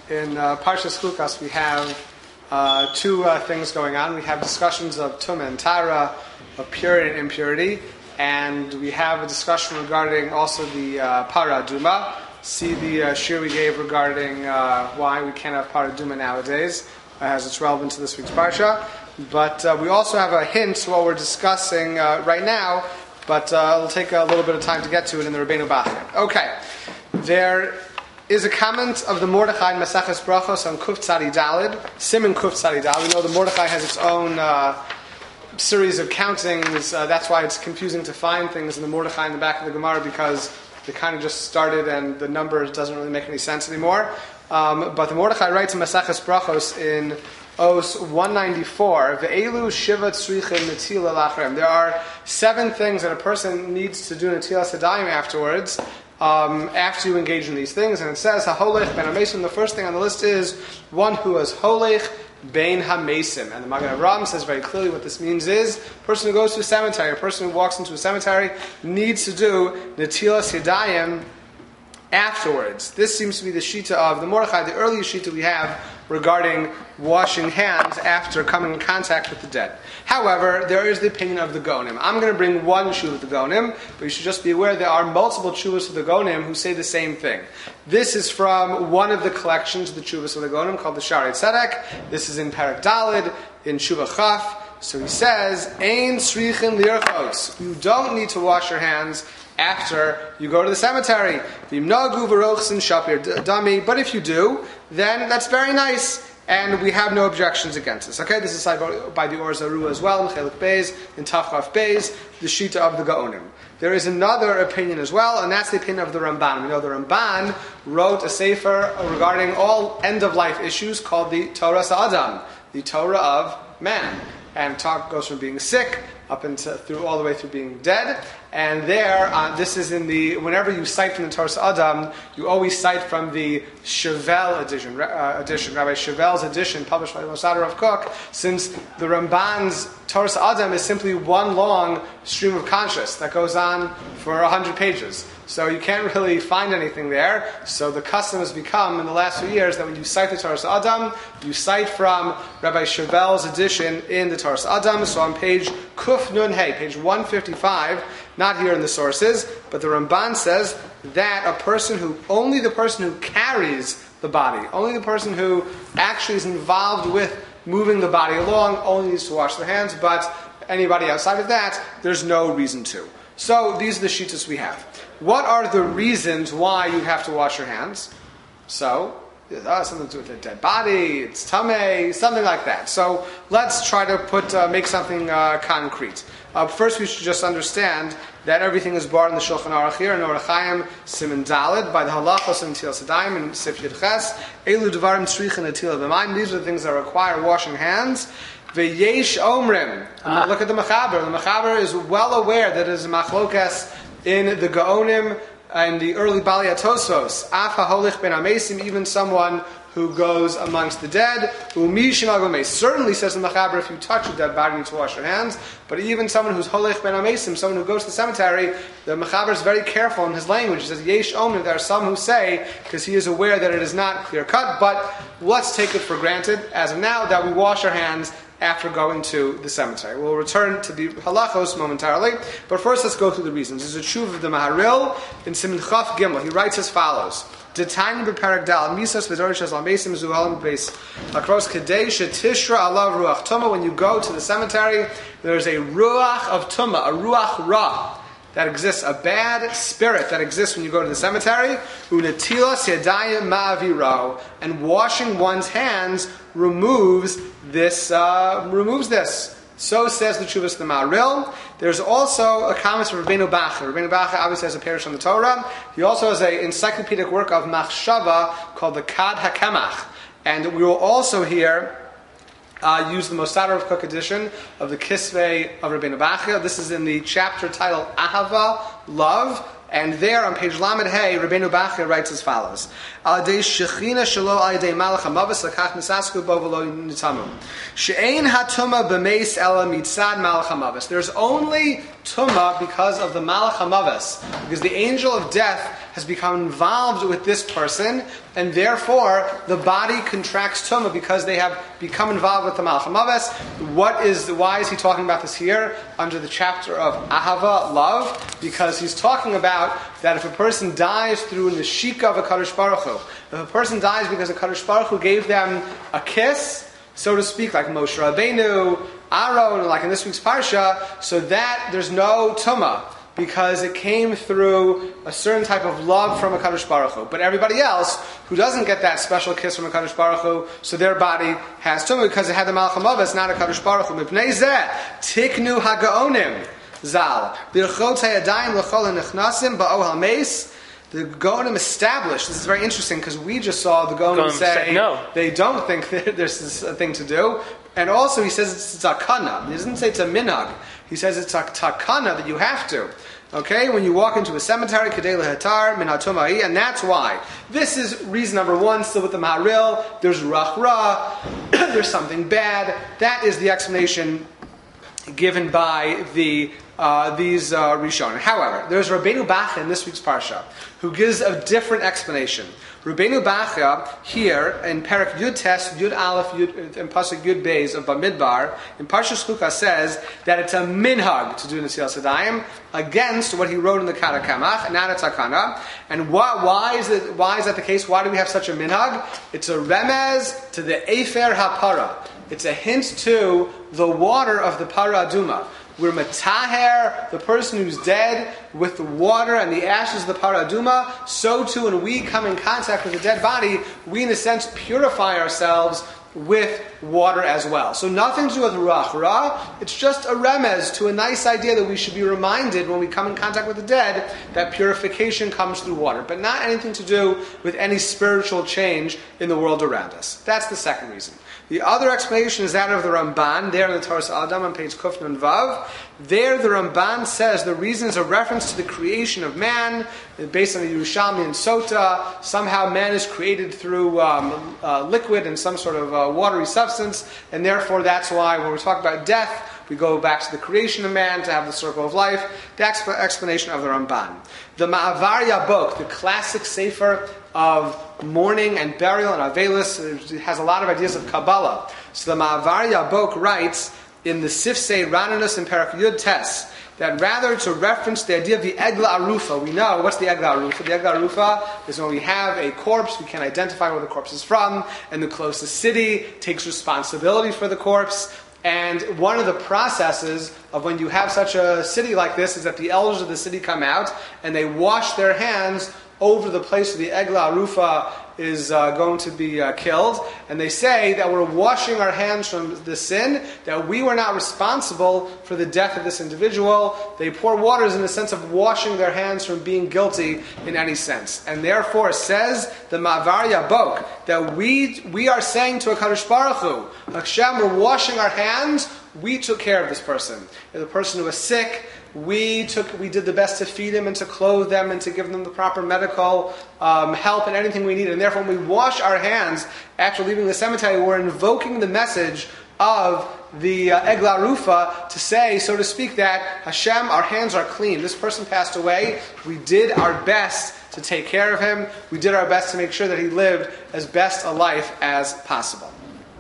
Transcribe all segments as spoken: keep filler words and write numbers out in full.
In uh, Parshas Chukas, we have uh, two uh, things going on. We have discussions of Tumah and Tara, of purity and impurity, and we have a discussion regarding also the uh, Para Duma. See the uh, shir we gave regarding uh, why we can't have Para Duma nowadays, uh, as it's relevant to this week's Parsha. But uh, we also have a hint to what we're discussing uh, right now, but uh, it'll take a little bit of time to get to it in the Rabbeinu Bachya. Okay, there is a comment of the Mordechai in Maseches Brachos on Kuf Tzadi Dalid, Siman Kuf Tzadi Dalid. We know the Mordechai has its own uh, series of countings. Uh, that's why it's confusing to find things in the Mordechai in the back of the Gemara, because they kind of just started and the number doesn't really make any sense anymore. Um, but the Mordechai writes in Maseches Brachos in Os one ninety-four, Ve'elu Shiva Tzrichin Netila Lachrem. There are seven things that a person needs to do Netilas Yadayim afterwards, Um, after you engage in these things. And it says, HaHolech Ben HaMesim, the first thing on the list is one who is Holech Ben HaMesim. And the Magen Avraham says very clearly what this means is, a person who goes to a cemetery, a person who walks into a cemetery, needs to do Netilas Yadayim afterwards. This seems to be the Shita of the Mordechai, the earliest Shita we have regarding washing hands after coming in contact with the dead. However, there is the opinion of the Gonim. I'm going to bring one Shuv of the Gonim, but you should just be aware there are multiple Shuvas of the Gonim who say the same thing. This is from one of the collections of the Shuvas of the Gonim called the Sharei Tzedek. This is in Parak Dalid, in Shuvah Chaf. So he says, Ein Srichin Lirchos. You don't need to wash your hands after you go to the cemetery. But if you do, then that's very nice, and we have no objections against this. Okay, this is by the Or Zarua as well, in Chelik Beis, in Tafchaf Beis, the Shita of the Gaonim. There is another opinion as well, and that's the opinion of the Ramban. We know the Ramban wrote a sefer regarding all end-of-life issues called the Torah Sa'adam, the Torah of man. And talk goes from being sick up into through all the way through being dead. And there, uh, this is in the whenever you cite from the Torah Adam, you always cite from the Chevel edition, uh, edition, Rabbi Chevel's edition, published by the Mossad Rav Kook. Since the Ramban's Torah Adam is simply one long stream of conscious that goes on for a hundred pages. So you can't really find anything there. So the custom has become, in the last few years, that when you cite the Torah Adam, you cite from Rabbi Chevel's edition in the Torah Adam. So on page Kuf Nun Hey, page one fifty-five, not here in the sources, but the Ramban says that a person who, only the person who carries the body, only the person who actually is involved with moving the body along, only needs to wash their hands, but anybody outside of that, there's no reason to. So these are the shitas we have. What are the reasons why you have to wash your hands? So, uh, something to do with a dead body, it's tamei, something like that. So let's try to put uh, make something uh, concrete. Uh, first, we should just understand that everything is barred in the Shulchan Aruch here in Orach Chaim Siman Dalid by the Halachos and Netilas Yadayim and Sif Yud Ches. Elu Devarim Tzrichin Netilas B'mayim. These are the things that require washing hands. Ve'yesh Omrim. Ah. Look at the Mechaber. The Mechaber is well aware that it is a machlokas in the Gaonim and the early Bali Tosfos. Af HaHolech Ben HaMesim, even someone who goes amongst the dead. Certainly, says the Mechaber, if you touch a dead body, you need to wash your hands. But even someone who's Holech Ben HaMesim, someone who goes to the cemetery, the Mechaber is very careful in his language. He says, Yesh Omer. There are some who say, because he is aware that it is not clear cut, but let's take it for granted, as of now, that we wash our hands after going to the cemetery. We'll return to the halachos momentarily, but first let's go through the reasons. There's a shuv of the Maharil in Siman Chaf Gimel. He writes as follows: Detani b'Perek Dal Misas v'Dorish Al Mesim Zuhalim Beis Akros Kadei Shetishra Alav Ruach Tuma. When you go to the cemetery, there's a ruach of tuma, a ruach ra that exists, a bad spirit that exists when you go to the cemetery. Unetilas yadayim ma'aviro, and washing one's hands removes this. Uh, removes this. So says the Chuvas the Ma'aril. There's also a comment from Rabbeinu Bachya. Rabbeinu Bachya obviously has a parish on the Torah. He also has an encyclopedic work of Machshava called the Kad HaKemach. And we will also here uh, use the Mossad Rav Kook edition of the Kisvei of Rabbeinu Bachya. This is in the chapter titled Ahava, Love. And there on page Lamed Hey, Rabbeinu Bachya writes as follows: Aladei shechina shelo aladei malach hamavos lakach nisasku bo v'lo nitamu. She'ein hatuma b'meis ela mitzad malach hamavos. There's only tuma because of the malach hamavos, because the angel of death has become involved with this person, and therefore the body contracts tumah because they have become involved with the Malach HaMaves. What is, why is he talking about this here under the chapter of Ahava, love? Because he's talking about that if a person dies through the shika of a Kadosh Baruch Hu, if a person dies because a Kadosh Baruch Hu gave them a kiss, so to speak, like Moshe Rabbeinu, Aaron, like in this week's Parsha, so that there's no tumah, because it came through a certain type of love from a Kadosh Baruch Hu. But everybody else who doesn't get that special kiss from a Kadosh Baruch Hu, so their body has tumah because it had the Malach HaMaves, not a Kadosh Baruch Hu. Mipnei zeh tiknu hagaonim zal birchot hayadayim l'chol hanichnasim ba'ohel meis. The Gaonim established, this is very interesting because we just saw the Gaonim say no. They don't think that there's a thing to do. And also he says it's a takana. He doesn't say it's a minhag. He says it's a takana that you have to. Okay, when you walk into a cemetery, kadei lehetar min hatumai, and that's why. This is reason number one, still with the Maharil. There's rachra, there's something bad. That is the explanation given by the uh, these uh, Rishonim. However, there's Rabbeinu Bachya in this week's Parsha, who gives a different explanation. Rabbeinu Bachya here in Perek Yud Tes Yud Aleph Yud and Pasuk Yud Beis of Bamidbar in Parshas Chukah says that it's a minhag to do Nesilas Yadayim against what he wrote in the Kara Kamach, not a takana. And why, why is it? Why is that the case? Why do we have such a minhag? It's a remez to the Efer HaPara. It's a hint to the water of the Para Aduma. We're mataher, the person who's dead, with the water and the ashes of the Para Aduma. So too, when we come in contact with the dead body, we in a sense purify ourselves with water as well. So nothing to do with ruach ra. It's just a remez to a nice idea that we should be reminded when we come in contact with the dead that purification comes through water, but not anything to do with any spiritual change in the world around us. That's the second reason. The other explanation is that of the Ramban, there in the Torah Adam on page Kuf Nun Vav. There the Ramban says the reason is a reference to the creation of man, based on the Yerushalmi and Sota. Somehow man is created through um, uh, liquid and some sort of uh, watery substance, and therefore that's why when we talk about death, we go back to the creation of man to have the circle of life. The exp- explanation of the Ramban. The Ma'avar Yabok, the classic sefer of mourning and burial and Avelis, it has a lot of ideas of Kabbalah. So the Ma'avar Yabok writes in the Sifsei Rananus and Perek Yud Tes that rather to reference the idea of the Egla Arufa. We know, what's the Egla Arufa? The Egla Arufa is when we have a corpse, we can identify where the corpse is from, and the closest city takes responsibility for the corpse. And one of the processes of when you have such a city like this is that the elders of the city come out and they wash their hands over the place where the Egla Arufa is uh, going to be uh, killed. And they say that we're washing our hands from the sin, that we were not responsible for the death of this individual. They pour waters in the sense of washing their hands from being guilty in any sense. And therefore says the Ma'avar Yabok that we we are saying to a Kadosh Baruch Hu, Hashem, we're washing our hands, we took care of this person. If the person who was sick, We took, we did the best to feed them and to clothe them and to give them the proper medical um, help and anything we need. And therefore, when we wash our hands after leaving the cemetery, we're invoking the message of the uh, Egla Arufa to say, so to speak, that Hashem, our hands are clean. This person passed away. We did our best to take care of him. We did our best to make sure that he lived as best a life as possible.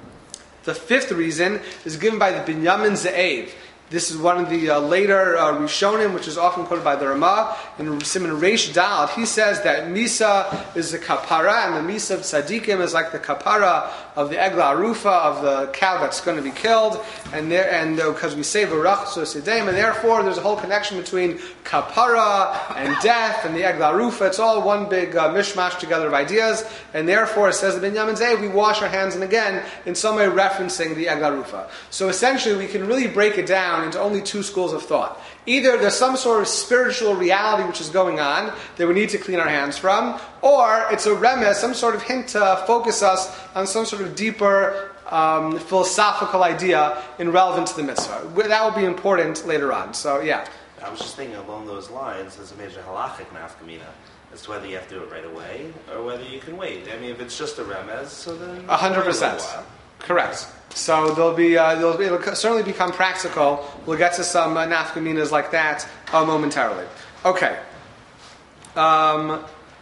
The fifth reason is given by the Binyamin Ze'ev. This is one of the uh, later uh, Rishonim, which is often quoted by the Ramah. In Simon Reish Dal, he says that Misa is the kapara, and the Misa of Tzadikim is like the kapara of the Egla Arufa, of the cow that's going to be killed. And there, and because uh, we say V'rach so Sideim, and therefore there's a whole connection between kapara and death and the Egla Arufa. It's all one big uh, mishmash together of ideas. And therefore, it says the Binyamin Ze'ev, we wash our hands, and again, in some way referencing the Egla Arufa. So essentially, we can really break it down into only two schools of thought. Either there's some sort of spiritual reality which is going on that we need to clean our hands from, or it's a remez, some sort of hint to focus us on some sort of deeper um, philosophical idea in relevant to the mitzvah. That will be important later on. So, yeah. I was just thinking along those lines, there's a major halachic nafkamina as to whether you have to do it right away or whether you can wait. I mean, if it's just a remez, so then... A hundred percent. Correct. So there'll be, uh, there'll be, it'll certainly become practical. We'll get to some uh, nafkaminas like that uh, momentarily. Okay. Um,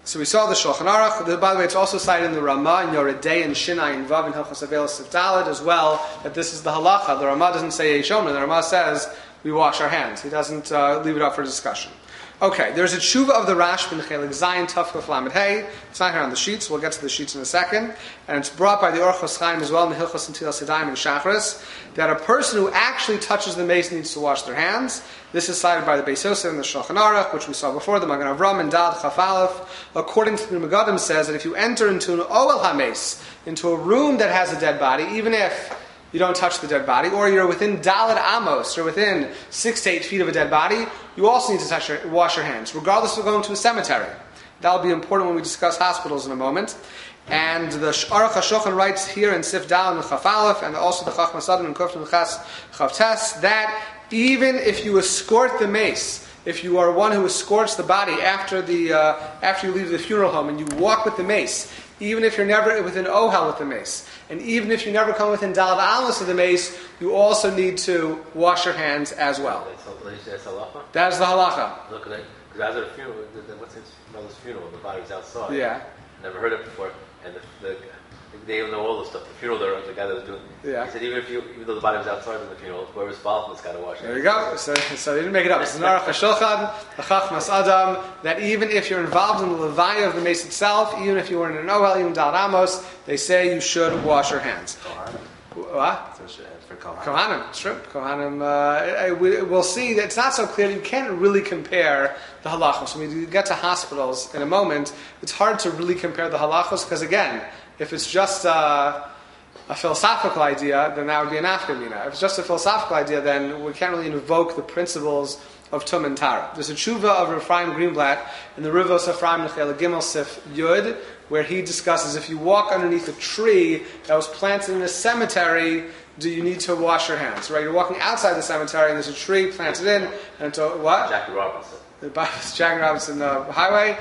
So we saw the Shulchan Aruch. By the way, it's also cited in the Ramah in Yoredei and Shinai and Vav and Hilchos Avelos Sifdalit as well, that this is the halacha. The Ramah doesn't say Yeshomah. The Ramah says we wash our hands. He doesn't uh, leave it up for discussion. Okay, there's a tshuva of the Rashba in Chelik Zayin Tafkuf Lamed Hey. It's not here on the sheets. We'll get to the sheets in a second. And it's brought by the Orchos Chaim as well in the Hilchos Netilas Yadayim and Shachris, that a person who actually touches the mace needs to wash their hands. This is cited by the Beis Yosef and the Shulchan Aruch, which we saw before, the Magen Avram and Dad Chaf Aleph. According to the Megadim, says that if you enter into an Oel HaMace, into a room that has a dead body, even if you don't touch the dead body, or you're within Dalet Amos, or within six to eight feet of a dead body, you also need to touch your, wash your hands, regardless of going to a cemetery. That'll be important when we discuss hospitals in a moment. And the Aruch HaShulchan writes here in Sif Dal and Chaf Aleph, and also the Chachmas Adam and Kuf and Ches Chav Tes, that even if you escort the mace, if you are one who escorts the body after the uh, after you leave the funeral home and you walk with the mace, even if you're never within Ohel with the mace, and even if you never come within Dalet Amos of the mace, you also need to wash your hands as well. That's halacha? That is the halacha. Look at it. Because as at a funeral, what's his mother's funeral? The body's outside. Yeah. Never heard it before. And the, the, they don't know all the stuff. The funeral, the guy that was doing. Yeah. He said even if you, even though the body was outside of the funeral, whoever's following has got to wash it. There you go. So, so they didn't make it up. It's an Aruch HaShulchan, the Chachmas Adam, that even if you're involved in the levaya of the mace itself, even if you were in an Ohel, even Dalet Amos, they say you should wash your hands. Kohanim. What? For Kohanim. Kohanim, it's true. Kohanim, uh, we, we'll see that it's not so clear. You can't really compare the halachos. When we get to hospitals in a moment, it's hard to really compare the halachos because, again, if it's just uh, a philosophical idea, then that would be an afkamina. If it's just a philosophical idea, then we can't really invoke the principles of Tum and Tara. There's a tshuva of Ephraim Greenblatt in the Rivos Ephraim Nechel Gimel Sif Yud, where he discusses if you walk underneath a tree that was planted in a cemetery, do you need to wash your hands? Right? You're walking outside the cemetery and there's a tree planted in, and to, what? Jackie Robinson. The Jackie Robinson uh, Highway.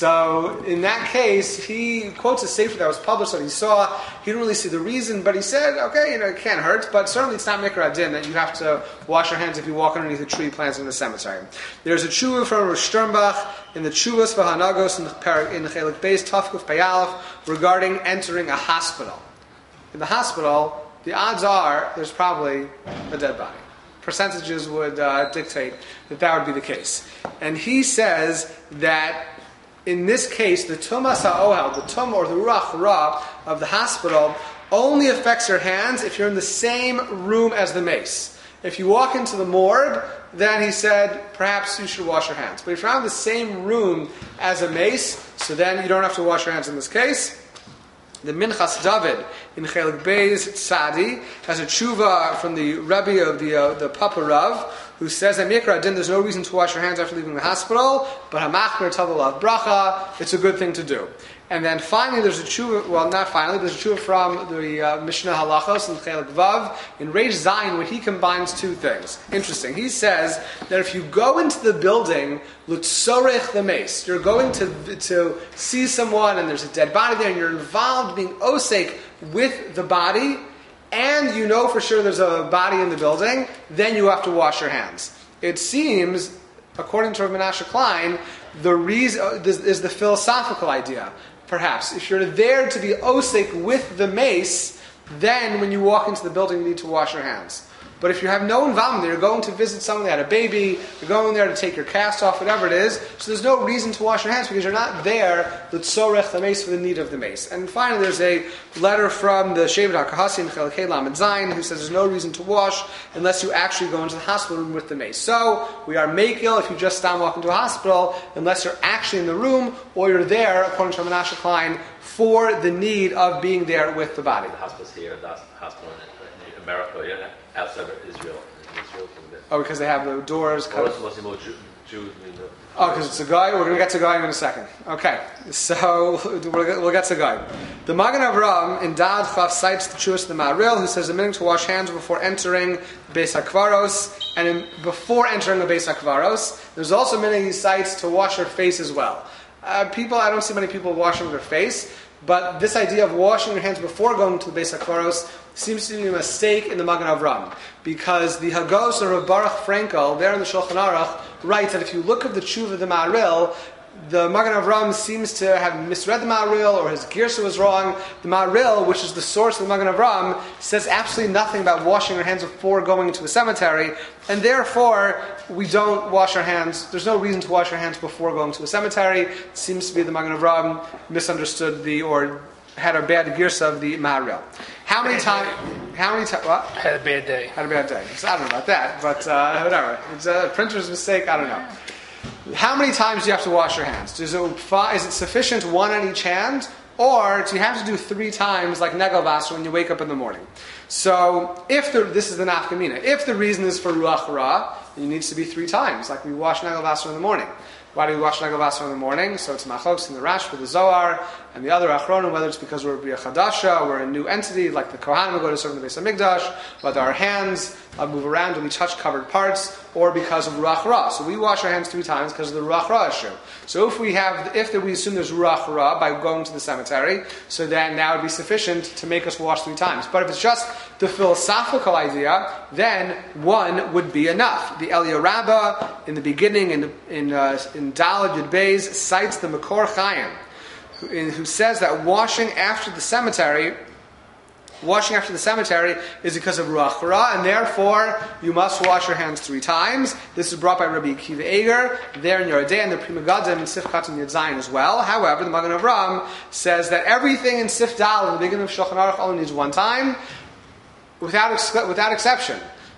So in that case, he quotes a sefer that was published that he saw. He didn't really see the reason, but he said, okay, you know, it can't hurt, but certainly it's not Mikra Adin that you have to wash your hands if you walk underneath a tree planted in the cemetery. There's a tshuva from Rosh Sternbach in the Tshuvas V'Hanagos in the in the Chelik Beis Tafkuf Payalef regarding entering a hospital. In the hospital, the odds are there's probably a dead body. Percentages would uh, dictate that that would be the case. And he says that in this case, the tumas ha'ohel, the tum or the ruach ra of the hospital, only affects your hands if you're in the same room as the mace. If you walk into the morgue, then he said, perhaps you should wash your hands. But if you're not in the same room as a mace, so then you don't have to wash your hands in this case. The Minchas David in Chelik Beis Tzadi has a tshuva from the Rebbe of the uh, the Papa Rav, who says that Mikra Adin, there's no reason to wash your hands after leaving the hospital, but Hamachmer Tavalav Bracha, it's a good thing to do. And then finally, there's a tshuva, well, not finally, there's a tshuva from the uh, Mishnah Halachos in Chelik Vav, in Reish Zayin, where he combines two things. Interesting. He says that if you go into the building, Lutzorech the mace, you're going to to see someone and there's a dead body there, and you're involved being osek with the body, and you know for sure there's a body in the building, then you have to wash your hands. It seems, according to Rav Menashe Klein, the reason uh, this is the philosophical idea. Perhaps if you're there to be osek with the mace, then when you walk into the building, you need to wash your hands. But if you have no involvement there, you're going to visit someone that had a baby, you're going there to take your cast off, whatever it is, so there's no reason to wash your hands because you're not there l'tzorech the mace for the need of the mace. And finally, there's a letter from the Shevet HaKahasi in Chelkei Lamed Zayin who says there's no reason to wash unless you actually go into the hospital room with the mace. So we are makil if you just stop walking to a hospital unless you're actually in the room or you're there, according to Menashe Klein, for the need of being there with the body. The hospital's here, the hospital in America, yeah. Outside of Israel, in Israel oh, because they have the doors. Or it's mostly more Jew, Jews. Oh, because it's a guy. We're going to get to guy in a second. Okay, so we'll get to guy. The Magen Avram in Dad Chaf cites the Chuvas the Ma'aril, who says a minute to wash hands before entering Beis HaKvaros and in, before entering the Beis HaKvaros. There's also a minute he cites to wash your face as well. Uh, people, I don't see many people washing their face, but this idea of washing your hands before going to the Beis HaKvaros seems to be a mistake in the Magen Avram, because the Hagos of Rav Baruch Frankel, there in the Shulchan Aruch, writes that if you look at the Tshuva of the Ma'aril, the Magen Avraham seems to have misread the Ma'aril, or his Girsa was wrong. The Ma'aril, which is the source of the Magen Avraham, says absolutely nothing about washing our hands before going into a cemetery, and therefore we don't wash our hands. There's no reason to wash our hands before going to a cemetery. It seems to be the Magen Avraham misunderstood the, or had a bad Girsa of the Ma'aril. How many times? How many times? What? Had a bad day. Had a bad day. So I don't know about that, but uh, whatever. It's a printer's mistake. I don't know. How many times do you have to wash your hands? Is it, is it sufficient one on each hand? Or do you have to do three times like Negovas when you wake up in the morning? So, if the, this is the nafkamina. If the reason is for Ruach Ra, it needs to be three times, like we wash Negovas in the morning. Why do we wash Negovas in the morning? So it's Machloks in the Rash for the Zohar and the other Achronim, whether it's because we're Bria Chadasha, we're a new entity, like the Kohanim go to serve in the Beis HaMikdash, whether our hands uh, move around and we touch covered parts, or because of Ruach Ra. So we wash our hands three times because of the Ruach Ra issue. So if we have, if we assume there's Ruach Ra by going to the cemetery, so then that would be sufficient to make us wash three times. But if it's just the philosophical idea, then one would be enough. The Eliyah Rabbah, in the beginning, in in, uh, in Daled Yud Beis, cites the Makor Chaim, who, in, who says that washing after the cemetery Washing after the cemetery is because of Ruach Ra, and therefore you must wash your hands three times. This is brought by Rabbi Akiva Eger there in Yerodei and the Pri Megadim and Sifkat and Yud Zayin as well. However, the Magen Avraham says that everything in Sif Dal in the beginning of Shulchan Aruch only needs one time, without ex- without exception.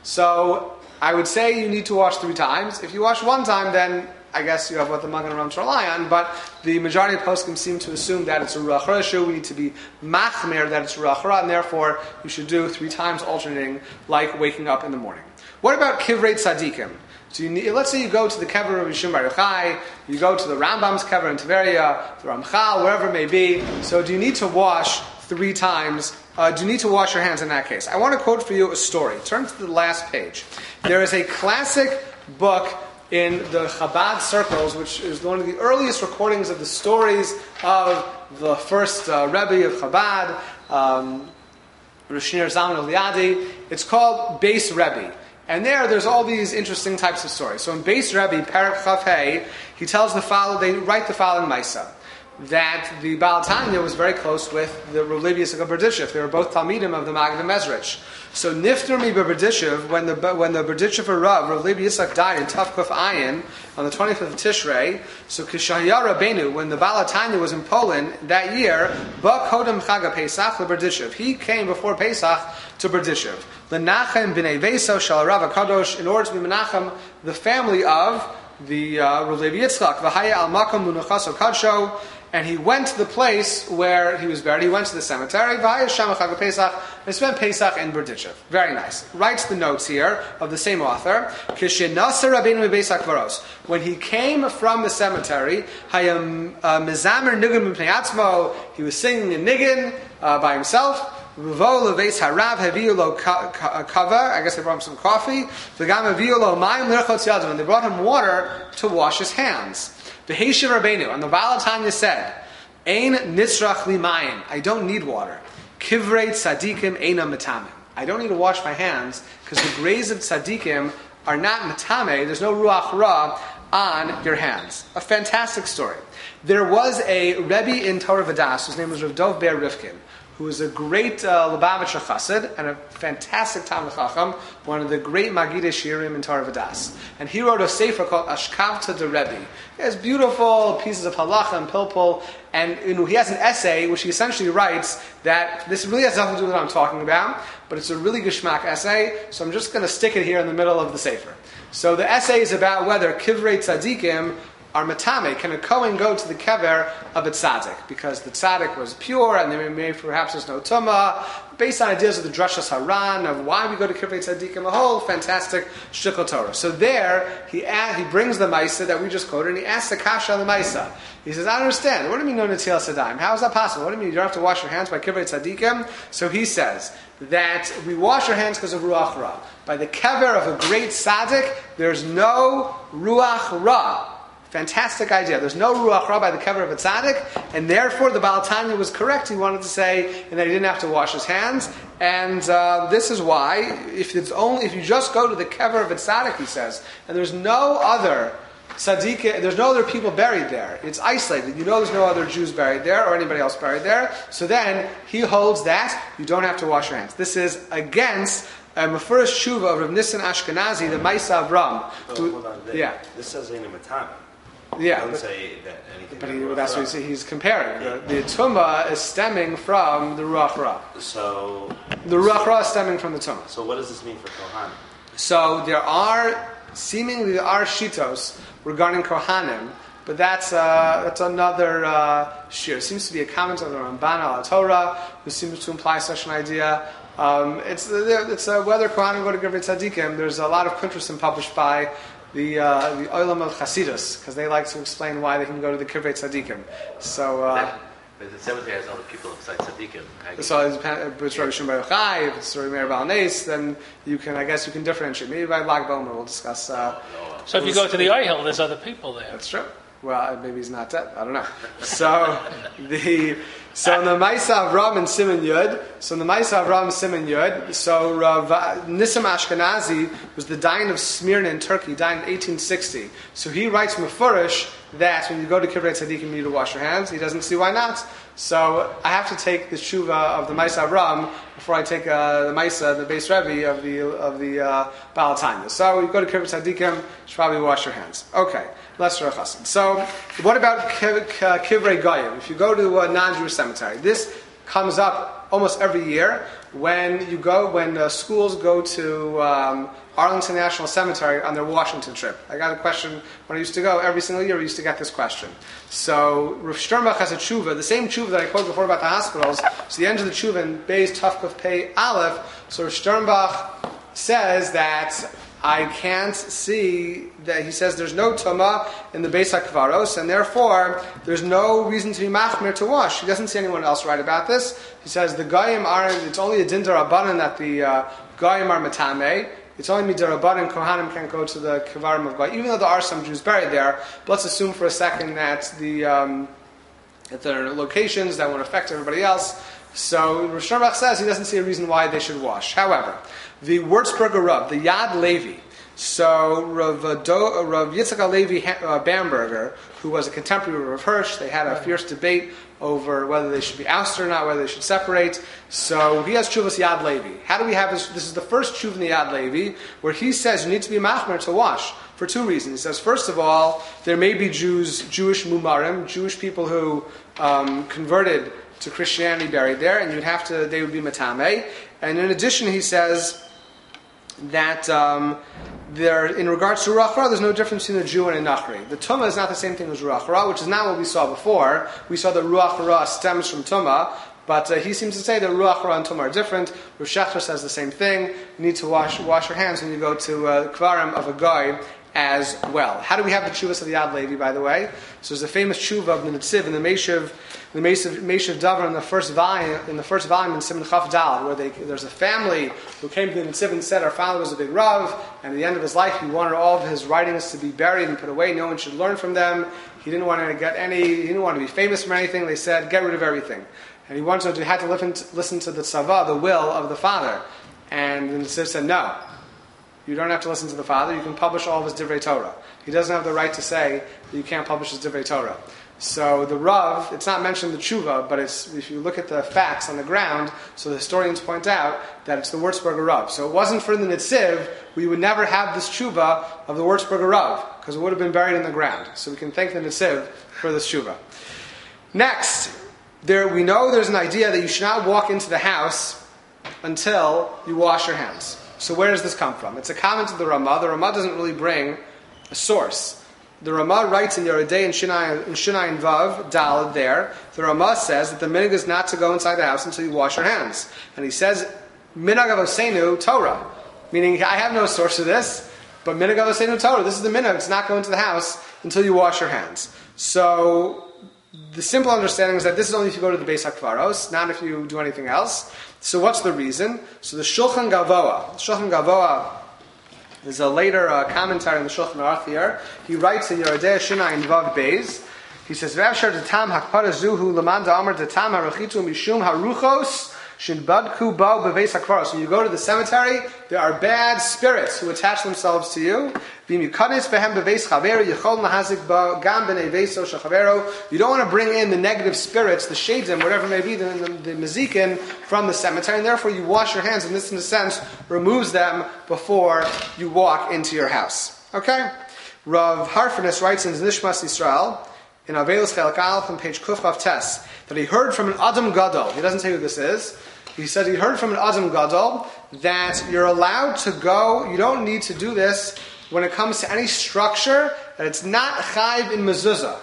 So I would say you need to wash three times. If you wash one time, then I guess you have what the Magen Avraham to rely on, but the majority of poskim seem to assume that it's a Ruach Ra issue. We need to be machmer that it's Ruach Ra, and therefore you should do three times alternating, like waking up in the morning. What about Kivrei Tzadikim? So you need, let's say you go to the kever of Yishim Bar Yochai, you go to the Rambam's kever in Tveria, the Ramchal, wherever it may be. So do you need to wash three times? Uh, do you need to wash your hands in that case? I want to quote for you a story. Turn to the last page. There is a classic book in the Chabad circles, which is one of the earliest recordings of the stories of the first uh, Rebbe of Chabad, um, Rosh Shneur Zalman Eliade. It's called Beis Rebbe. And there, there's all these interesting types of stories. So in Beis Rebbe, Perek Chav Hei, he tells the following, they write the following Maisa, that the Baal Tanya was very close with the Rav Levi Yitzchak of Berditchev. They were both Talmidim of the Maggid of Mezrich. So Nifter mi Berditchev, when the when the Berditchev Rav, Rav Levi Yitzchak died in Tavkuf Ayin on the twenty-fifth of Tishrei, so Kishahya Rabbeinu, when the Baal Tanya was in Poland that year, Ba Kodem Chaga Pesach LeBerditchev. He came before Pesach to Berditchev. Lenachem b'nei Veso shal Rav HaKadosh, in order to be Menachem, the family of the uh, Rav Levi Yitzchak, V'haya al Makom Lunachaso Kadsho, and he went to the place where he was buried. He went to the cemetery. V'haya Sham Chag Pesach, and spent Pesach in Berditchev. Very nice. Writes the notes here of the same author. Kishenasa Rabbeinu Beis HaKvaros. When he came from the cemetery, Hayam Mizamer Nigun M'pnei Atzmo. He was singing a nigun uh, by himself. V'vo leveis harav haviu lo kava. I guess they brought him some coffee. V'gam haviu lo mayim l'rchotz yadav. And they brought him water to wash his hands. V'heishiv Rabbeinu. And the Baal Tanya said, Ein nitzrach li mayim. I don't need water. Kivrei tzadikim eina metamim. I don't need to wash my hands because the graves of tzadikim are not metame. There's no ruach ra on your hands. A fantastic story. There was a Rebbe in Torah Vadas whose name was Rav Dov Ber Rifkin, who was a great uh, Lubavitcher Chassid and a fantastic Talmid Chacham, one of the great Magidei Shirim in Torah Vadas. And he wrote a sefer called Ashkavta de Rebbe. He has beautiful pieces of halacha and pilpul, and you know, he has an essay which he essentially writes that this really has nothing to do with what I'm talking about, but it's a really geschmack essay, so I'm just going to stick it here in the middle of the sefer. So the essay is about whether Kivrei Tzadikim are matame. Can a Kohen go to the kever of a tzaddik? Because the tzaddik was pure, and there may perhaps there's no tumah. Based on ideas of the Drashas Haran, of why we go to Kivrei Tzadikim, a whole fantastic shtickle Torah. So there, he he brings the Maisa that we just quoted, and he asks the Kasha on the Maisa. He says, I don't understand. What do you mean no Netilas Yadayim? How is that possible? What do you mean you don't have to wash your hands by Kivrei Tzadikim? So he says that we wash our hands because of Ruach Ra. By the kever of a great tzaddik, there's no Ruach Ra. Fantastic idea. There's no Ruach Ra by the kever of a tzaddik, and therefore the Baal Tanya was correct. He wanted to say and that he didn't have to wash his hands, and uh, this is why, if it's only if you just go to the kever of a tzaddik, he says, and there's no other tzaddik, there's no other people buried there. It's isolated. You know there's no other Jews buried there or anybody else buried there. So then he holds that you don't have to wash your hands. This is against a Mefurish Tshuva of Rav Nissen Ashkenazi, the Maisa Avram. Oh, hold on. The, yeah. This says Eina Matame. Yeah. It doesn't But, say that anything. but that he, Ruach that's Ra. what he's, he's comparing. The, the Tumah is stemming from the Ruach Ra. So, The Ruach Ra is stemming from the Tumah. so what does this mean for Kohanim? So there are, seemingly there are shitos regarding Kohanim, but that's uh, that's another uh, shir. It seems to be a comment of the Ramban al Torah, who seems to imply such an idea. Um, it's it's uh, whether Kohanim go to Givrei Tzadikim. There's a lot of criticism published by the uh, the Olam al Chasidus, because they like to explain why they can go to the Givrei Tzadikim. So. Uh, But the cemetery has other people inside tzaddikim. So it's if it's Rabbi Shimon Bar Yochai, if it's Rabbi Meir Baal Nes, then you can, I guess, you can differentiate. Maybe by Lag Bomer we'll discuss. Uh, So if you go to the Ohel, there's other people there. That's true. Well, maybe he's not dead. I don't know. So the so in the Maisa Avram and Simon Yud. So in the Maisa Avram and Simon Yud. So Rav Nissim Ashkenazi was the Dayan of Smyrna in Turkey, died in eighteen sixty. So he writes Mefurish that when you go to Kivrei Tzadikim, you need to wash your hands. He doesn't see why not. So I have to take the tshuva of the Maisa Avram before I take uh, the Maisa, the base Rebbe of the of the uh, Baal Tanya. So when you go to Kivrei Tzadikim, you should probably wash your hands. Okay. Let's Chassid. So, what about Kivrei Goyim? If you go to a non-Jewish cemetery, this comes up almost every year when you go when uh, schools go to um, Arlington National Cemetery on their Washington trip. I got a question when I used to go every single year. We used to get this question. So, Rav Sternbach has a tshuva, the same tshuva that I quoted before about the hospitals. So, the end of the tshuva in Beis Tafkuf Pei Aleph. So, Rav Sternbach says that I can't see that he says there's no tumah in the Beis HaKvaros, and therefore there's no reason to be machmir to wash. He doesn't see anyone else write about this. He says the goyim are, it's only a din darabanan that the uh, goyim are matame. It's only midarabanan, kohanim can't go to the kvarim of goyim, even though there are some Jews buried there. But let's assume for a second that the um, that there are locations that won't affect everybody else. So Rosh Hashanah says he doesn't see a reason why they should wash. However, the Würzburger Rav, the Yad Levi, so Rav, Do, Rav Yitzchak Levi uh, Bamberger, who was a contemporary of Rav Hirsch, they had a fierce debate over whether they should be ousted or not, whether they should separate. So he has Chuvas Yad Levi. How do we have this? This is the first Chuv in the Yad Levi, where he says you need to be machmer to wash for two reasons. He says, first of all, there may be Jews, Jewish mumarim, Jewish people who um, converted to Christianity buried there, and you'd have to, they would be matame. And in addition, he says that um, there, in regards to Ruach Ra, there's no difference between a Jew and a Nachri. The Tumah is not the same thing as Ruach Ra, which is not what we saw before. We saw that Ruach Ra stems from Tumah, but uh, he seems to say that Ruach Ra and Tumah are different. Rav Shechter says the same thing. You need to wash wash your hands when you go to uh, Kvarim of a guy as well. How do we have the Chuvas of the Yad Levi, by the way? So there's a famous Chuva of the Netziv in the Meshiv, the Meshiv, Meshiv Davar in the first volume, in the first volume in Simon Chaf Dal, where they, there's a family who came to the Netziv and said, our father was a big Rav, and at the end of his life he wanted all of his writings to be buried and put away. No one should learn from them. He didn't want to get any. He didn't want to be famous from anything. They said, get rid of everything. And he wanted to had to listen to, listen to the tzava, the will of the father. And the Netziv said, no. You don't have to listen to the father. You can publish all of his Divrei Torah. He doesn't have the right to say that you can't publish his Divrei Torah. So the Rav, it's not mentioned in the Tshuva, but it's, if you look at the facts on the ground, so the historians point out that it's the Würzburger Rav. So it wasn't for the Netziv, we would never have this Tshuva of the Würzburger Rav, because it would have been buried in the ground. So we can thank the Netziv for this Tshuva. Next, there we know there's an idea that you should not walk into the house until you wash your hands. So where does this come from? It's a comment of the Ramah. The Ramah doesn't really bring a source. The Ramah writes in Yerodei and Shinai, in Shinai and Vav, Daled there, the Ramah says that the minhag is not to go inside the house until you wash your hands. And he says, minhag avosenu Torah. Meaning, I have no source of this, but minhag avosenu Torah. This is the minhag. It's not go into the house until you wash your hands. So the simple understanding is that this is only if you go to the Beis HaKvaros, not if you do anything else. So what's the reason? So the Shulchan Gavoa, the Shulchan Gavoa is a later uh, commentary on the Shulchan Aruch here. He writes in Yerodei Shinai and Vav Beis, he says, V'avshar detam hakpara zuhu lamanda amar detam harachitu mishum haruchos Shinbadku bo beveis hakvaros. When you go to the cemetery, there are bad spirits who attach themselves to you. You don't want to bring in the negative spirits, the shadim, whatever it may be, the, the, the mazikin from the cemetery, and therefore you wash your hands, and this, in a sense, removes them before you walk into your house. Okay? Rav Harfanis writes in Nishmas Yisrael, in Avelis Chelak Aleph on page Kufchav Tes, that he heard from an Adam Gadol. He doesn't say who this is. He said he heard from an Adam Gadol that you're allowed to go, you don't need to do this when it comes to any structure, that it's not chayv in mezuzah.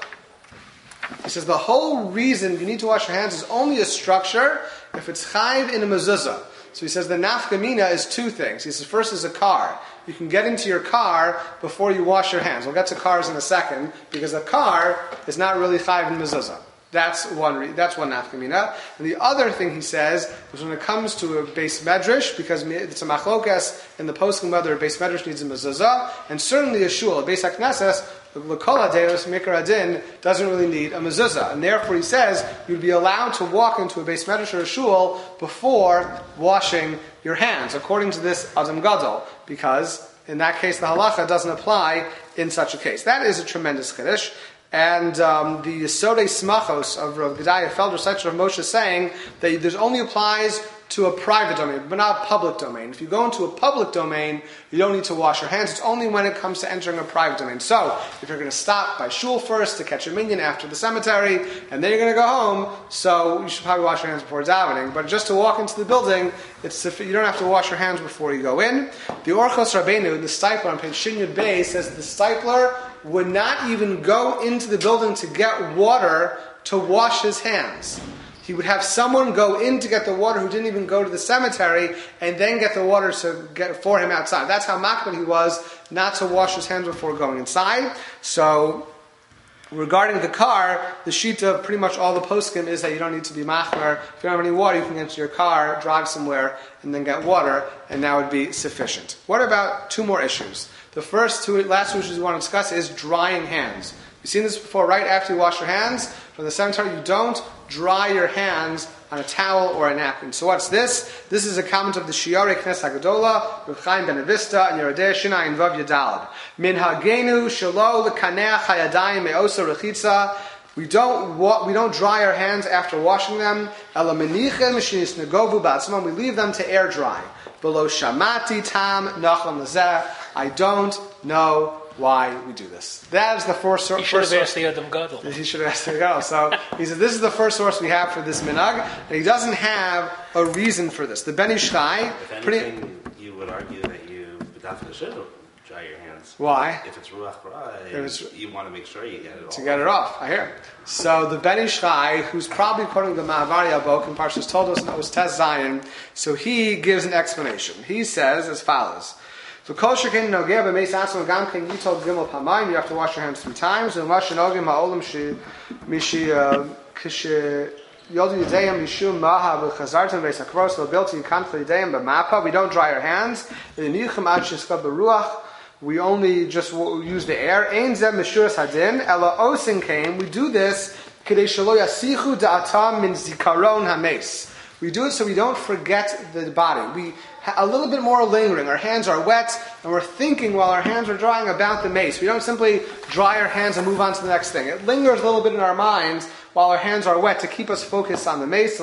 He says the whole reason you need to wash your hands is only a structure if it's chayv in a mezuzah. So he says the nafkamina is two things. He says first is a car. You can get into your car before you wash your hands. We'll get to cars in a second, because a car is not really chayv in mezuzah. That's one. Re- that's one nafkamina. And the other thing he says is when it comes to a base medrash, because it's a machlokas in the poskim whether a base medrash needs a mezuzah, and certainly a shul, a base haknesses, l'kol hadeos mikra adin doesn't really need a mezuzah, and therefore he says you'd be allowed to walk into a base medrash or a shul before washing your hands, according to this Adam Gadol, because in that case the halacha doesn't apply in such a case. That is a tremendous chiddush. And um, the Yesodei Smachos of Rav Gedaliah Felder cites Rav Moshe saying that this only applies to a private domain, but not a public domain. If you go into a public domain, you don't need to wash your hands. It's only when it comes to entering a private domain. So, if you're going to stop by shul first to catch a minyan after the cemetery, and then you're going to go home, so you should probably wash your hands before davening. But just to walk into the building, it's you don't have to wash your hands before you go in. The Orchos Rabbeinu, the stipler on page Shin Yud Beis, says the stipler would not even go into the building to get water to wash his hands. He would have someone go in to get the water who didn't even go to the cemetery and then get the water to get for him outside. That's how makbid he was, not to wash his hands before going inside. So, regarding the car, the shita of pretty much all the poskim is that you don't need to be machmer. If you don't have any water, you can get into your car, drive somewhere, and then get water, and that would be sufficient. What about two more issues? The first two, last two issues we want to discuss is drying hands. You've seen this before, right after you wash your hands from the cemetery, you don't dry your hands on a towel or a napkin. So what's this? This is a comment of the Shiarei Knes HaGadola, Rav Chaim Ben Avista, and Yerodei Shinai and Vav Yadalad. Min hagenu shelo l'kaneach hayadayim me'osa rechitza. We don't wa- we don't dry our hands after washing them. Ela menichem shenis negovu ba'atzmam. We leave them to air dry. Below shamati tam nacham lazeh. I don't know why we do this. That is the first source. He should have asked the Adam Gadol. He should have asked the Gadol. So he said, this is the first source we have for this minhag, and he doesn't have a reason for this. The Ben Ish Chai, If anything, pretty, you would argue that you definitely should dry your hands. Why? If it's ruach ra, it's- you want to make sure you get it all. to get it off. I hear. So the Ben Ish Chai, who's probably quoting the Ma'avar Yabok, and Parshas told us that was Tes Zion, so he gives an explanation. He says as follows. So kol shekein nogeh b'meis atzmo gam ken yitol gimel pamayim. You have to wash your hands three times. And wash nogim ha'olam shi mishi kishi yodu yidayim mishum maha v'chazartem v'es hakvaros l'bilti yikantle yidayim b'mapa. We don't dry our hands. V'nichem ad sheskab b'ruach. We only just use the air. Ein zeh mishuras hadin ela osin came. We do this kedei shelo yasichu da'atam min zikaron hameis. We do it so we don't forget the body. We ha- a little bit more lingering. Our hands are wet, and we're thinking while our hands are drying about the mace. We don't simply dry our hands and move on to the next thing. It lingers a little bit in our minds while our hands are wet to keep us focused on the mace.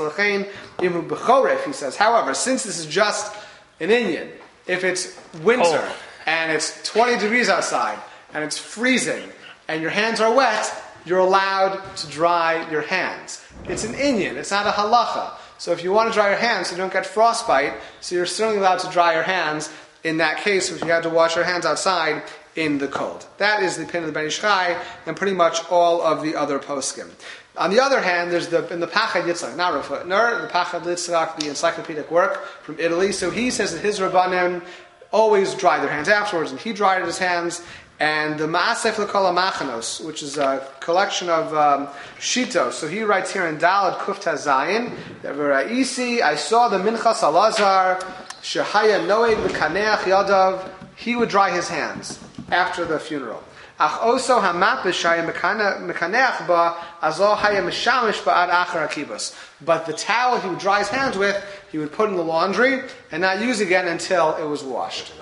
He says, however, since this is just an Indian, if it's winter Oh. and it's twenty degrees outside and it's freezing and your hands are wet, you're allowed to dry your hands. It's an Indian. It's not a halacha. So if you want to dry your hands so you don't get frostbite, so you're certainly allowed to dry your hands in that case if you had to wash your hands outside in the cold. That is the opinion of the Ben Ish Chai and pretty much all of the other poskim. On the other hand, there's the in the Pachad Yitzchak, not Rav Hutner, the Pachad Yitzchak, the encyclopedic work from Italy. So he says that his Rabbanim always dry their hands afterwards, and he dried his hands. And the Ma'asef L'Kol HaMachanos, which is a collection of um, shitos. So he writes here in Dalad Kufta Zayin, that V'ra'isi, I saw the Minchas Alazar, Shehaya Noeg V'kaneach Yadav, he would dry his hands after the funeral. Ach oso hamapis shaya mekaneach ba azo haya mishamish ba'ad achar akibus. But the towel he would dry his hands with, he would put in the laundry and not use again until it was washed.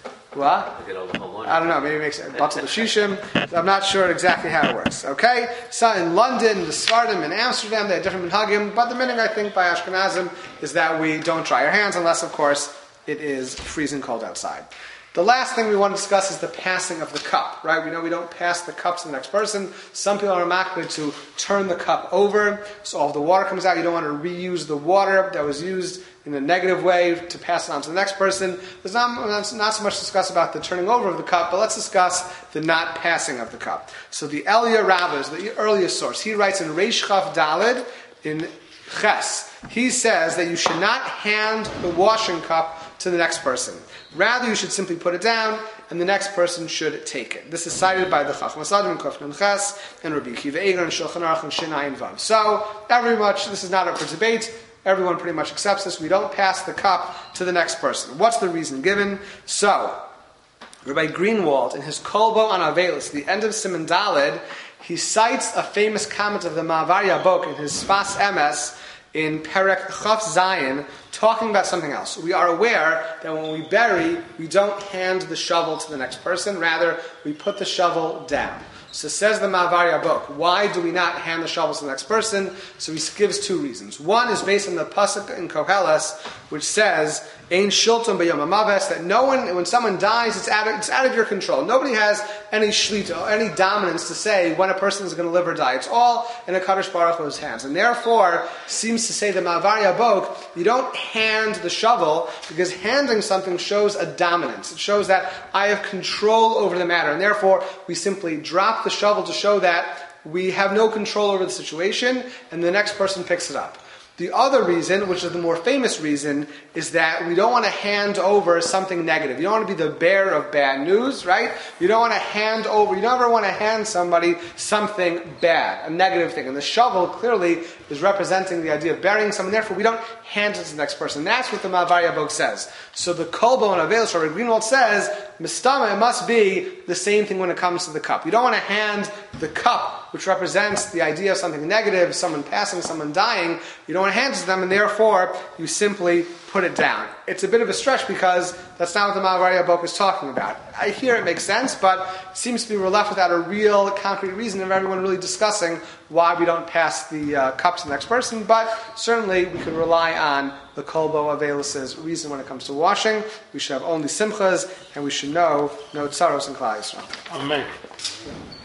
What? I don't know, maybe it makes it Batal Shishim. I'm not sure exactly how it works. Okay? So in London, the Sfardim, in Amsterdam, they have different minhagim, but the minhag, I think, by Ashkenazim is that we don't dry our hands unless, of course, it is freezing cold outside. The last thing we want to discuss is the passing of the cup, right? We know we don't pass the cup to the next person. Some people are makbid to turn the cup over, so all of the water comes out. You don't want to reuse the water that was used in a negative way to pass it on to the next person. There's not, not so much to discuss about the turning over of the cup, but let's discuss the not passing of the cup. So the Elia Rabbis, the earliest source, he writes in Reish Chaf Daled, in Ches, he says that you should not hand the washing cup to the next person. Rather, you should simply put it down, and the next person should take it. This is cited by the Chacham Asadim, Kofnan Ches, and Rabbi Akiva Eiger, and Shulchan Aruch, and Shinai Vav. So, very much, this is not up for debate. Everyone pretty much accepts this. We don't pass the cup to the next person. What's the reason given? So, Rabbi Greenwald, in his Kolbo on Avelis, the end of Siman Daled, he cites a famous comment of the Ma'avar Yabok in his Sfas Emes, in Perek Chaf Zayin, talking about something else. We are aware that when we bury, we don't hand the shovel to the next person, rather, we put the shovel down. So says the Ma'avar Yabok, why do we not hand the shovel to the next person? So he gives two reasons. One is based on the pasuk in Koheles, which says, Ein shilton b'yom hamaves, that no one, when someone dies, it's out of, it's out of your control. Nobody has any shlita, any dominance to say when a person is going to live or die. It's all in a Kadosh Baruch Hu's hands. And therefore, seems to say the Ma'avar Yabok, you don't hand the shovel, because handing something shows a dominance. It shows that I have control over the matter. And therefore, we simply drop the shovel to show that we have no control over the situation, and the next person picks it up. The other reason, which is the more famous reason, is that we don't want to hand over something negative. You don't want to be the bearer of bad news, right? You don't want to hand over, you never want to hand somebody something bad, a negative thing. And the shovel clearly is representing the idea of burying someone. Therefore, we don't hand it to the next person. That's what the Ma'avar Yabok says. So the Kolbo and Avelis, Rabbi Greenwald says, Mistama, it must be the same thing when it comes to the cup. You don't want to hand the cup, which represents the idea of something negative, someone passing, someone dying. You don't want to hand it to them, and therefore, you simply put it down. It's a bit of a stretch because that's not what the Ma'avar Yabok is talking about. I hear it makes sense, but it seems to be we're left without a real concrete reason of everyone really discussing why we don't pass the uh, cup to the next person, but certainly we can rely on the Kolbo Avelis' reason when it comes to washing. We should have only simchas, and we should know no tsaros and klal Yisrael. Amen.